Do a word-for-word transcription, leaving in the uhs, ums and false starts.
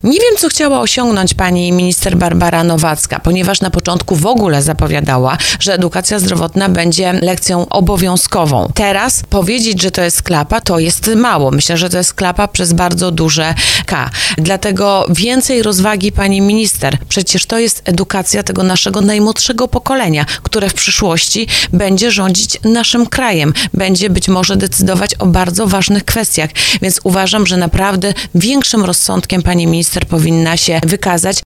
Nie wiem, co chciała osiągnąć pani minister Barbara Nowacka, ponieważ na początku w ogóle zapowiadała, że edukacja zdrowotna będzie lekcją obowiązkową. Teraz powiedzieć, że to jest klapa, to jest mało. Myślę, że to jest klapa przez bardzo duże K. Dlatego więcej rozwagi, pani minister. Przecież to jest edukacja tego naszego najmłodszego pokolenia, które w przyszłości będzie rządzić naszym krajem, będzie być może decydować o bardzo ważnych kwestiach. Więc uważam, że naprawdę większym rozsądkiem pani minister powinna się wykazać.